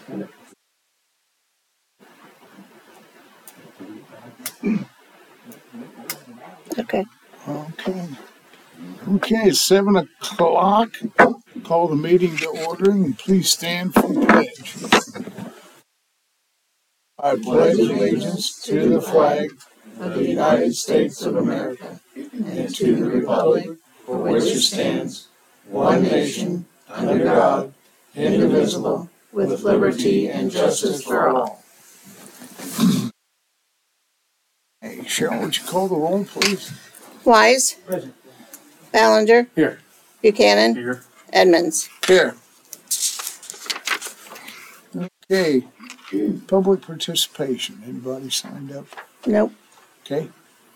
Okay. Okay, it's 7 o'clock. Call the meeting to order and please stand for the pledge. I pledge allegiance to the flag of the United States of America and to the republic for which it stands, one nation, under God, indivisible, with liberty and justice for all. Hey, Cheryl, would you call the roll, please? Wise. Present. Ballinger. Here. Buchanan. Here. Edmonds. Here. Okay, public participation. Anybody signed up? Nope. Okay.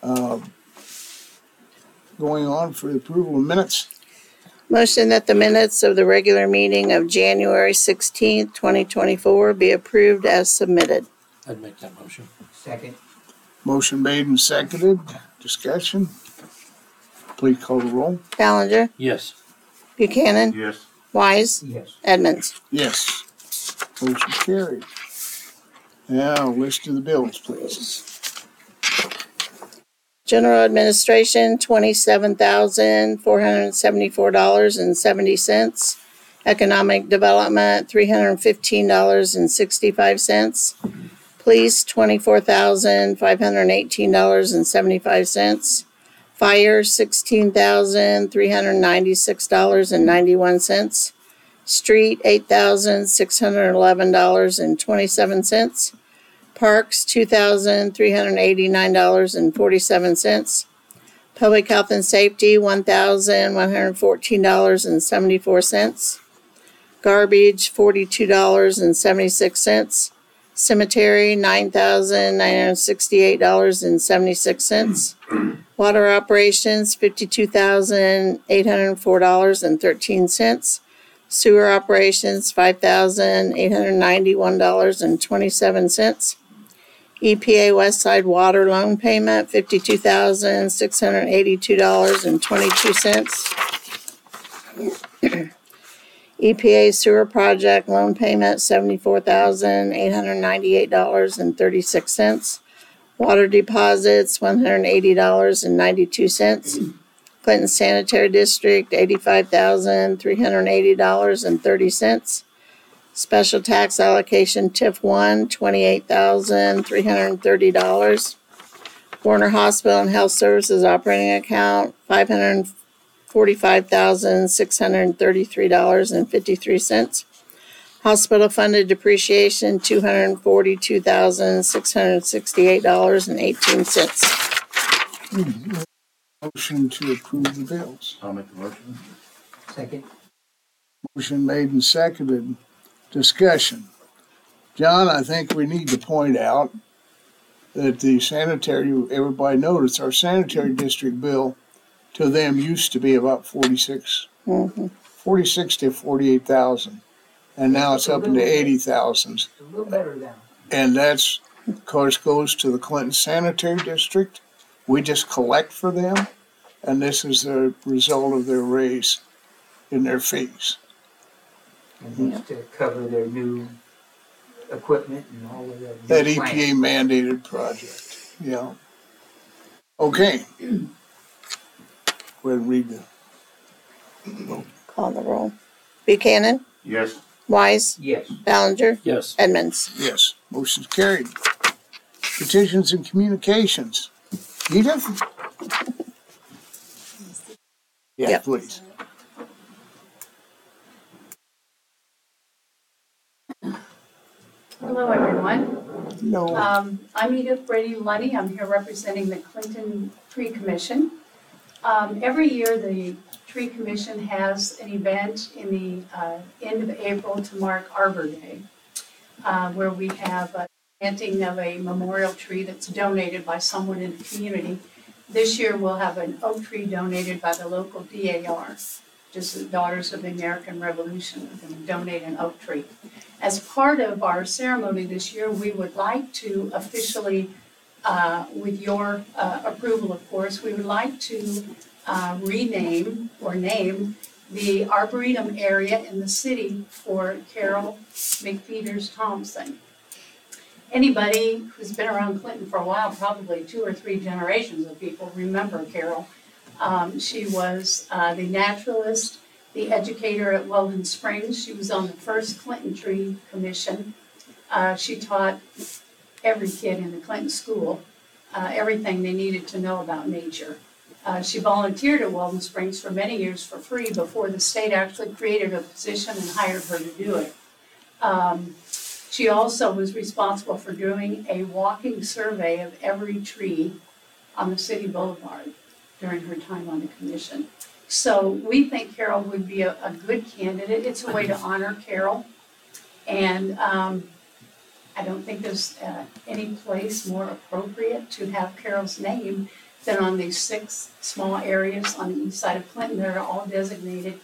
Going on for the approval of minutes. Motion that the minutes of the regular meeting of January 16th, 2024 be approved as submitted. I'd make that motion. Second. Motion made and seconded. Discussion. Please call the roll. Ballinger. Yes. Buchanan. Yes. Wise. Yes. Edmonds. Yes. Motion carried. Now, list of the bills, please. General Administration, $27,474.70. Economic Development, $315.65. Police, $24,518.75. Fire, $16,396.91. Street, $8,611.27. Parks, $2,389.47. Public Health and Safety, $1,114.74. Garbage, $42.76. Cemetery, $9,968.76. Water Operations, $52,804.13. Sewer Operations, $5,891.27. EPA Westside Water Loan Payment, $52,682.22. EPA Sewer Project Loan Payment, $74,898.36. Water Deposits, $180.92. Clinton Sanitary District, $85,380.30. Special Tax Allocation TIF 1, $28,330. Warner Hospital and Health Services Operating Account, $545,633.53. Hospital Funded Depreciation, $242,668.18. Motion to approve the bills. I'll make the motion. Second. Motion made and seconded. Discussion. John, I think we need to point out that the sanitary, everybody noticed our sanitary district bill to them used to be about 46 to 48,000. And now it's up into 80,000. It's a little better now. And that's, of course, goes to the Clinton Sanitary District. We just collect for them, and this is the result of their raise in their fees. And that's to cover their new equipment and all of that. That EPA mandated project, yeah. Okay. Go ahead and read the vote. Call the roll. Buchanan. Yes. Wise. Yes. Ballinger. Yes. Edmonds. Yes, motion's carried. Petitions and communications. Edith? Yeah, Yep. please. Hello, everyone. No. I'm Edith Brady Lunny. I'm here representing the Clinton Tree Commission. Every year, the Tree Commission has an event in the end of April to mark Arbor Day, where we have a planting of a memorial tree that's donated by someone in the community. This year, we'll have an oak tree donated by the local DAR, just the Daughters of the American Revolution. We're going to donate an oak tree. As part of our ceremony this year, we would like to officially, with your approval, of course, we would like to rename or name the Arboretum area in the city for Carol McPeters Thompson. Anybody who's been around Clinton for a while, probably 2 or 3 generations of people, remember Carol. She was the naturalist, the educator at Weldon Springs. She was on the first Clinton Tree Commission. She taught every kid in the Clinton school everything they needed to know about nature. She volunteered at Weldon Springs for many years for free before the state actually created a position and hired her to do it. She also was responsible for doing a walking survey of every tree on the city boulevard during her time on the commission. So we think Carol would be a good candidate. It's a way to honor Carol. And I don't think there's any place more appropriate to have Carol's name than on these 6 small areas on the east side of Clinton that are all designated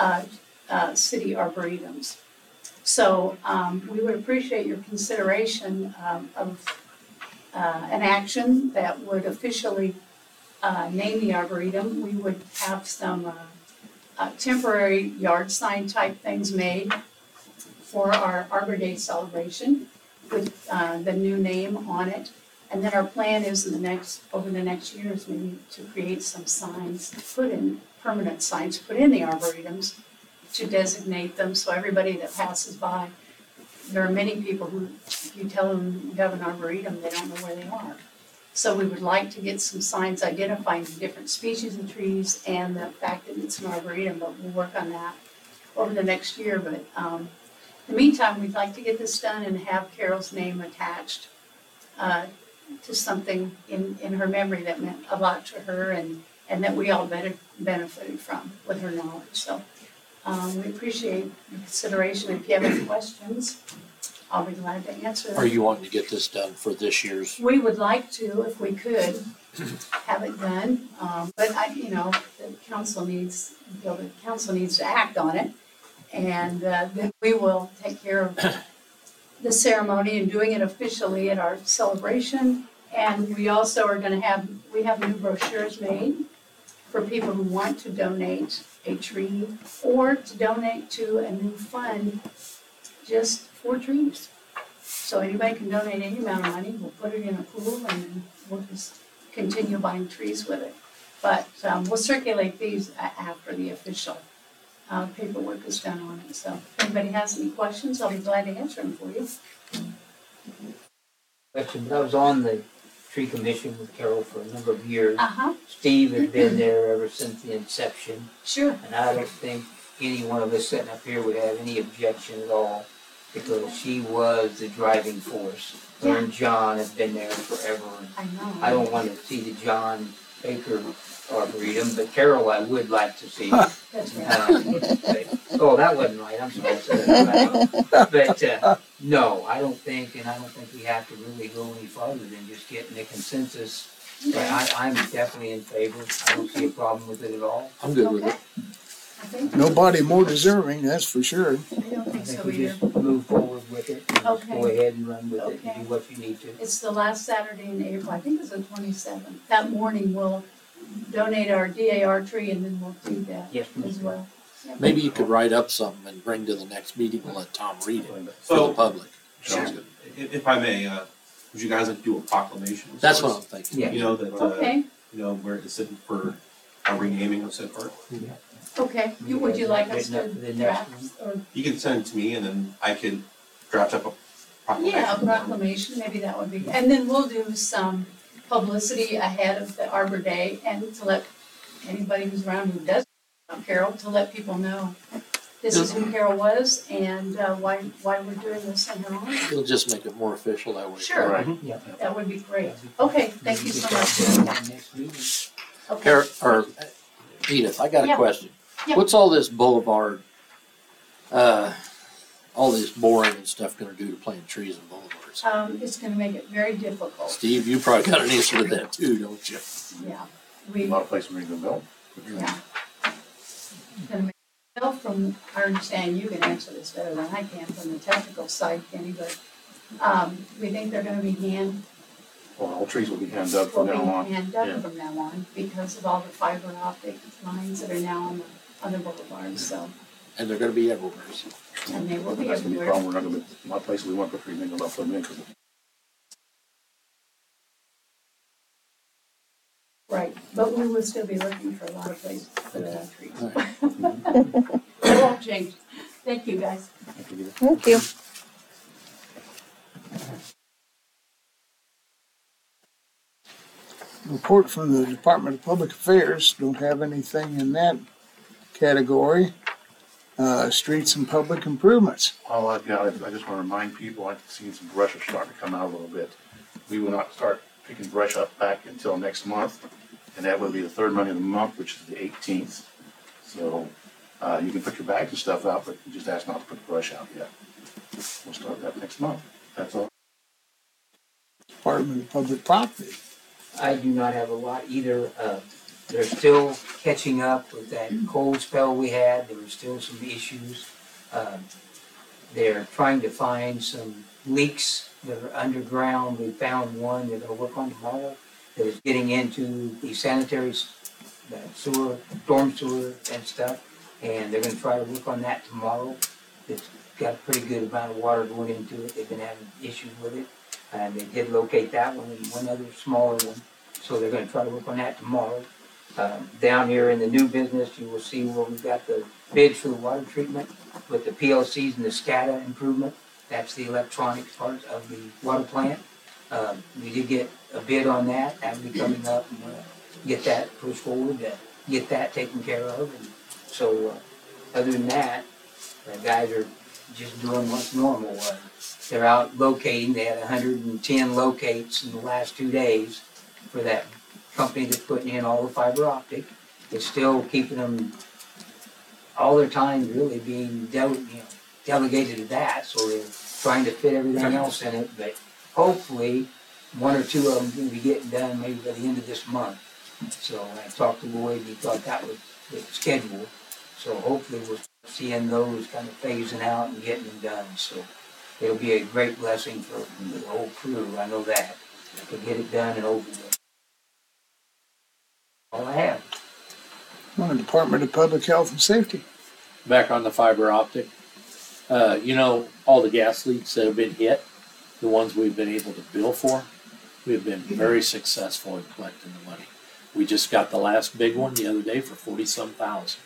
city arboretums. So we would appreciate your consideration of an action that would officially name the arboretum. We would have some temporary yard sign type things made for our Arbor Day celebration with the new name on it. And then our plan is over the next years maybe to create some signs, permanent signs, put in the arboretums to designate them so everybody that passes by, there are many people who, if you tell them you have an arboretum, they don't know where they are. So we would like to get some signs identifying the different species of trees and the fact that it's an arboretum, but we'll work on that over the next year. But in the meantime, we'd like to get this done and have Carol's name attached to something in her memory that meant a lot to her and that we all benefited from with her knowledge. So we appreciate the consideration. If you have any questions, I'll be glad to answer them. Are you wanting to get this done for this year's? We would like to, if we could, have it done. But the council needs to act on it. And then we will take care of the ceremony and doing it officially at our celebration. And we also are going to we have new brochures made for people who want to donate a tree or to donate to a new fund just for trees. So anybody can donate any amount of money. We'll put it in a pool and then we'll just continue buying trees with it. But we'll circulate these after the official paperwork is done on it. So if anybody has any questions, I'll be glad to answer them for you. Question, I was on the tree commission with Carol for a number of years. Uh-huh. Steve had been there ever since the inception, Sure. and I don't think any one of us sitting up here would have any objection at all, because she was the driving force. Her and John have been there forever. I know. I don't want to see the John Baker Arboretum, but Carol I would like to see. That's right. Oh, that wasn't right, I'm sorry. But no, I don't think we have to really go any farther than just getting a consensus. But I'm definitely in favor. I don't see a problem with it at all. I'm good with it. I think Nobody more deserving, that's for sure. I don't think I think so we either. just move forward with it and just Okay. go ahead and run with it Okay. and do what you need to. It's the last Saturday in April. I think it's the 27th. That morning we'll donate our DAR tree and then we'll do that Yes, as well. Yep. Maybe you could write up something and bring to the next meeting and let Tom read it for the So, public. Sounds good. If I may, would you guys like to do a proclamation? of That's sorts? what I'm thinking. Yeah. You know, that, Okay, where it's sitting for a renaming of said park. okay. Would you like us Written up to for the next draft or? You can send it to me and then I can draft up a proclamation. Yeah, a proclamation, maybe that would be, and then we'll do some publicity ahead of the Arbor Day and to let anybody who's around who doesn't know Carol, to let people know this is who Carol was and why we're doing this in her honor. It'll just make it more official that way. Sure, Right. Yeah. that would be great. Okay, thank you so much. Next meeting. Okay. Edith, I got a Yeah. question. Yeah. What's all this boulevard, all this boring and stuff gonna do to plant trees and boulevards? It's gonna make it very difficult, Steve, you probably got an answer to that too, don't you? yeah. A lot of places where you can build. Yeah. Gonna make- Well, from our understanding, you can answer this better than I can from the technical side, Kenny, but we think they're gonna be Well, all trees will be hand dug will from be now on. hand dug from now on because of all the fiber optic lines that are now on the on the boulevard, so, And they're gonna be everywhere. So. and they will be That's gonna be a everywhere. problem, we're not gonna, a lot of places we want to put 3 million, about 4 million, 'cause Right, but we will still be looking for a lot of places to put our trees. That won't change. Thank you, guys. Thank you. Report from the Department of Public Affairs, don't have anything in that category. Streets and public improvements. all I got, I just wanna remind people, I've seen some brush are starting to come out a little bit. We will not start picking brush up back until next month, and that will be the third Monday of the month, which is the 18th. So, you can put your bags and stuff out, but you just ask not to put the brush out yet. We'll start that next month, that's all. Department of Public Property. I do not have a lot either. They're still catching up with that cold spell we had. There were still some issues. They're trying to find some leaks that are underground. We found one they're going to work on tomorrow that is getting into the sanitary the sewer, storm sewer and stuff. And they're going to try to work on that tomorrow. It's got a pretty good amount of water going into it. They've been having issues with it. And they did locate that one and one other smaller one. So they're going to try to work on that tomorrow. Down here in the new business, you will see where we've got the bids for the water treatment with the PLCs and the SCADA improvement. That's the electronics part of the water plant. We did get a bid on that. That'll be coming up and get that pushed forward to get that taken care of. And so other than that, the guys are just doing what's normal. They're out locating. They had 110 locates in the last 2 days for that company that's putting in all the fiber optic. It's still keeping them, all their time really being delegated to that, so they're trying to fit everything else in it, but hopefully one or two of them can be getting done maybe by the end of this month. So I talked to Lloyd, he thought that was the schedule, so hopefully we'll seeing those kind of phasing out and getting them done, so it'll be a great blessing for the whole crew, I know that, to get it done and over with. All I have. On the Department of Public Health and Safety. Back on the fiber optic, all the gas leaks that have been hit, the ones we've been able to bill for, we've been very successful in collecting the money. We just got the last big one the other day for 40-some thousand.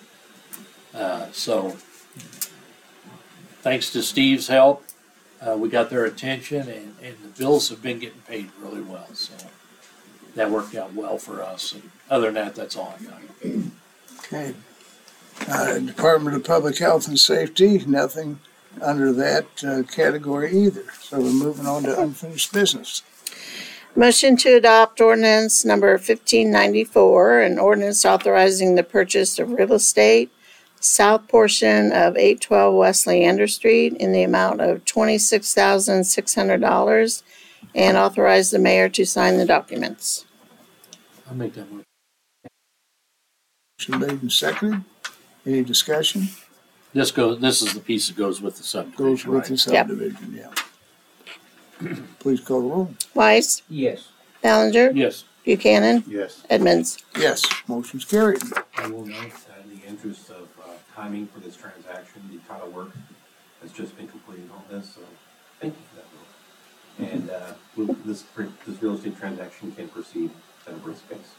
So thanks to Steve's help, we got their attention, and the bills have been getting paid really well. So that worked out well for us. And other than that, that's all I got. Okay. Department of Public Health and Safety, nothing under that category either. So we're moving on to unfinished business. Motion to adopt ordinance number 1594, an ordinance authorizing the purchase of real estate, south portion of 812 West Leander Street in the amount of $26,600, and authorize the mayor to sign the documents. I'll make that motion. Motion made and seconded. Any discussion? This is the piece that goes with the subdivision, Goes with right? the subdivision, yeah. Please call the roll. Weiss, Yes. Ballinger, Yes. Buchanan, Yes. Edmonds. Yes, motion's carried. I will note that in the interest of timing for this transaction, the title work has just been completed on this, so thank you for that vote. And this real estate transaction can proceed at a brisk pace.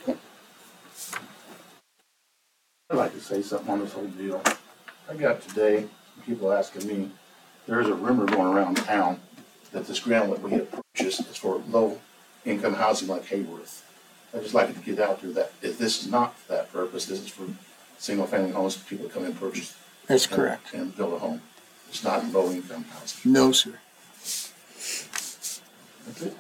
I'd like to say something on this whole deal. I got today, people asking me, there's a rumor going around town that this ground that we have purchased is for low-income housing like Hayworth. I'd just like to get out there that if this is not for that purpose, this is for single-family homes, people come in and purchase. That's correct. And build a home. It's not low-income housing. No, sir. That's it.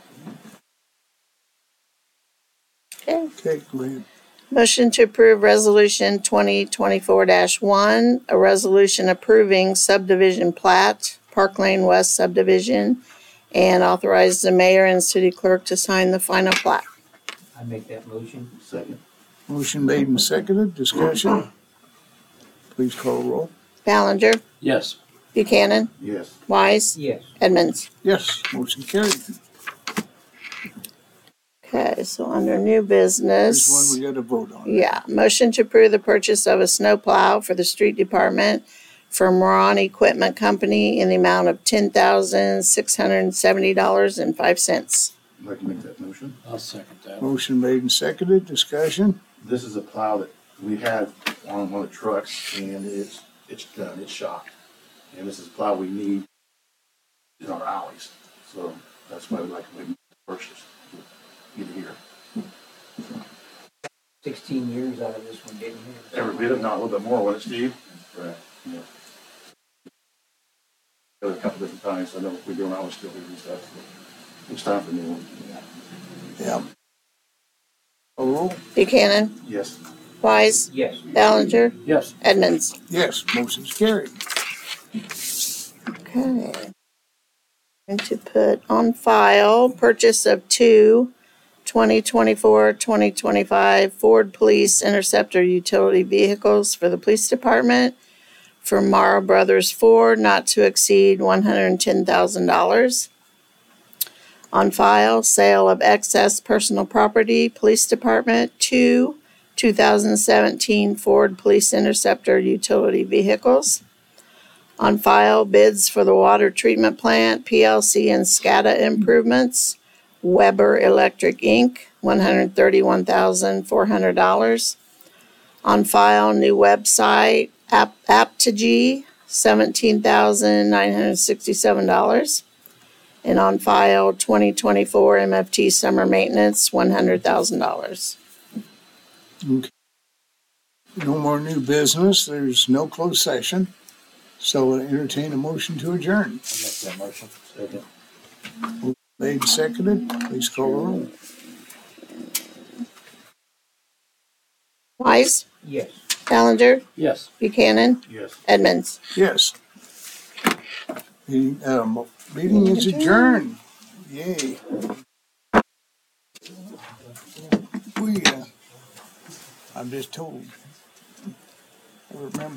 Okay. Okay, go ahead. Motion to approve resolution 2024-1, a resolution approving subdivision plat, Park Lane West subdivision, and authorize the mayor and city clerk to sign the final plat. I make that motion. Second. Motion made and seconded. Discussion. Please call the roll. Ballinger, Yes. Buchanan, Yes. Weiss, Yes. Edmonds. Yes, motion carried. Okay, so under new This one business, we gotta vote on. yeah, motion to approve the purchase of a snow plow for the street department from Moran Equipment Company in the amount of $10,670.05. I'd like to make that motion. I'll second that. Motion made and seconded, discussion. This is a plow that we had on one of the trucks, and it's done, it's shot. And this is a plow we need in our alleys, so that's why we like to make the purchase. Get it here. 16 years out of this one, didn't you? Every bit, if not a little bit more, wasn't it, Steve? Right. Yeah. A couple different times, I know we go around with still here and stuff, so it's time for a new one. Yeah. Oh, Buchanan, Yes. Wise, Yes. Ballinger, Yes. Edmonds. yes, motion's carried. Okay. Going to put on file purchase of two 2024-2025 Ford Police Interceptor utility vehicles for the police department from Morrow Brothers Ford, not to exceed $110,000. On file, sale of excess personal property, police department, two 2017 Ford Police Interceptor utility vehicles. On file, bids for the water treatment plant, PLC and SCADA improvements, Weber Electric Inc., $131,400. On file, new website, Aptigee, $17,967. And on file, 2024 MFT summer maintenance, $100,000. Okay. No more new business, there's no closed session, so I entertain a motion to adjourn. I'll make that motion. Second. Made and seconded, please call the roll. Wise, Yes. Ballinger, Yes. Buchanan, Yes. Edmonds. Yes. Meeting is adjourned. Yay. I'm just told. I remember.